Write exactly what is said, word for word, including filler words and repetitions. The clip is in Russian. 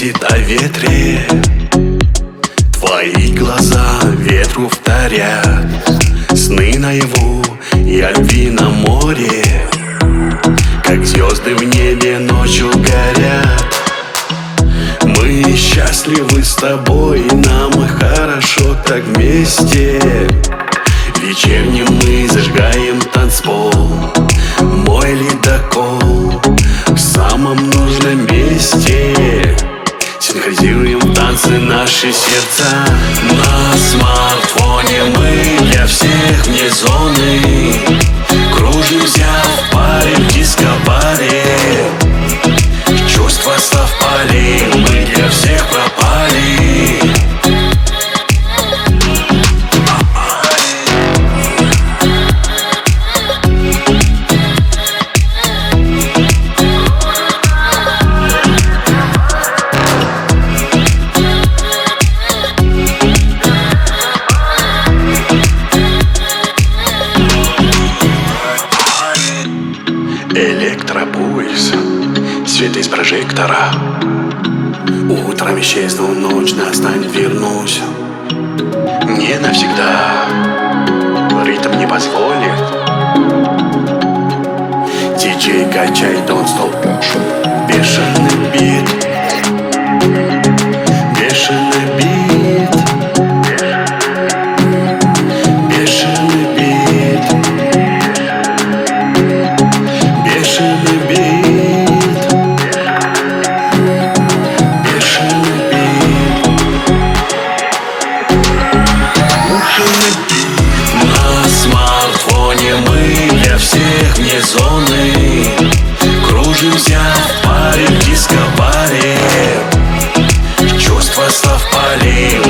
просит о ветре. Твои глаза ветру вторят. Сны наяву и о любви на море, как звезды в небе ночью горят. Мы счастливы с тобой, нам и хорошо так вместе. Вечерним мы зажигаем танцпол, мой ледокол в самом нужном месте. Синхронизируем танцы наши сердца. На смартфоне мы для всех вне зоны кружимся в паре, в диско-баре. Чувства совпали, мы для всех пропали. Электропульс, свет из прожектора. Утром исчезну, ночь настанет, вернусь. Не навсегда, ритм не позволит. Диджей, качай, don't stop. Бешеный бит, бешеный бит, бешеный бит, бешеный бит, бешеный бит. На смартфоне мы для всех вне зоны кружимся в паре, в диско-баре. Чувства совпали,